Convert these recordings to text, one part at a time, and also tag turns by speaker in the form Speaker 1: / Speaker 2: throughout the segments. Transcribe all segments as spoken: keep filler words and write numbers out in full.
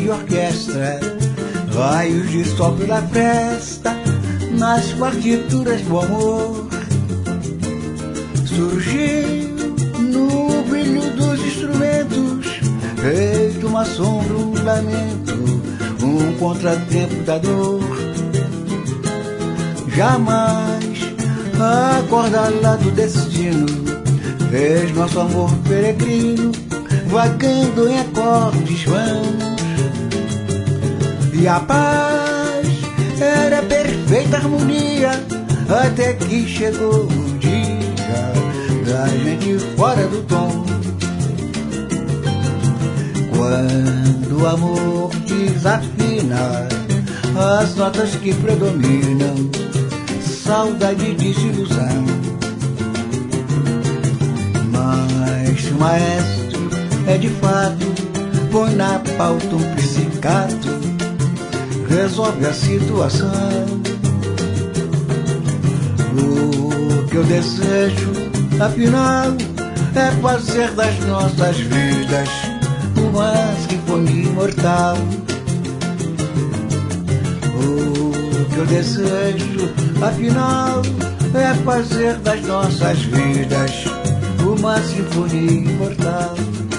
Speaker 1: de orquestra, raios de sol pela festa, nas partituras do amor. Surgiu no brilho dos instrumentos, feito uma sombra, um lamento, um contratempo da dor. Jamais a corda lá do destino fez nosso amor peregrino, vagando em acordes vãos. E a paz era perfeita harmonia, até que chegou o dia da gente fora do tom. Quando o amor desafina as notas que predominam, saudade e desilusão. Mas se o maestro é de fato, põe na pauta um psicato, resolve a situação. O que eu desejo, afinal, é fazer das nossas vidas uma sinfonia imortal. O que eu desejo, afinal, é fazer das nossas vidas uma sinfonia imortal.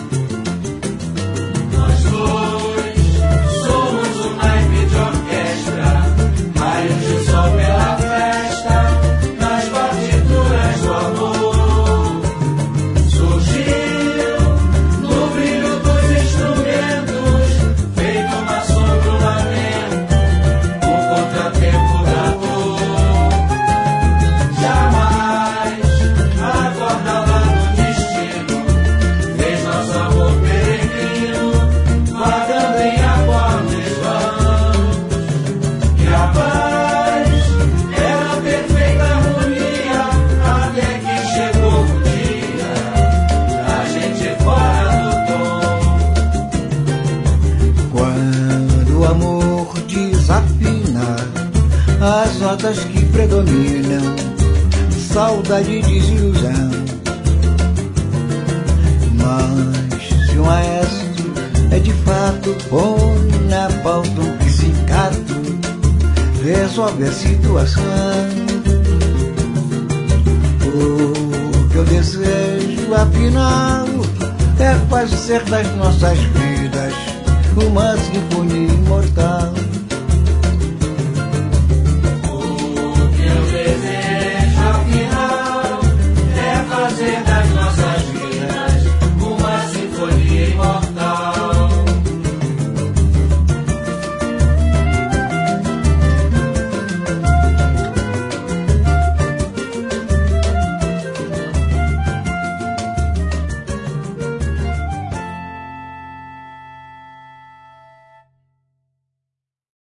Speaker 2: Nós dois somos um naipe de orquestra, raios de sol pela festa, nas partituras do amor. Surgiu no brilho dos instrumentos, feito uma sombra, um lamento, um contratempo da dor. Jamais a corda lá do destino fez nosso amor peregrino, vagando em acordes vãos. E a paz era perfeita harmonia, até que chegou o dia da gente fora do tom.
Speaker 1: Quando o amor desafina as notas que predominam, saudade e desilusão. Mas se o maestro é de fato, põe na pauta um psicato, resolve a situação. O que eu desejo, afinal, é fazer das nossas vidas uma sinfonia imortal.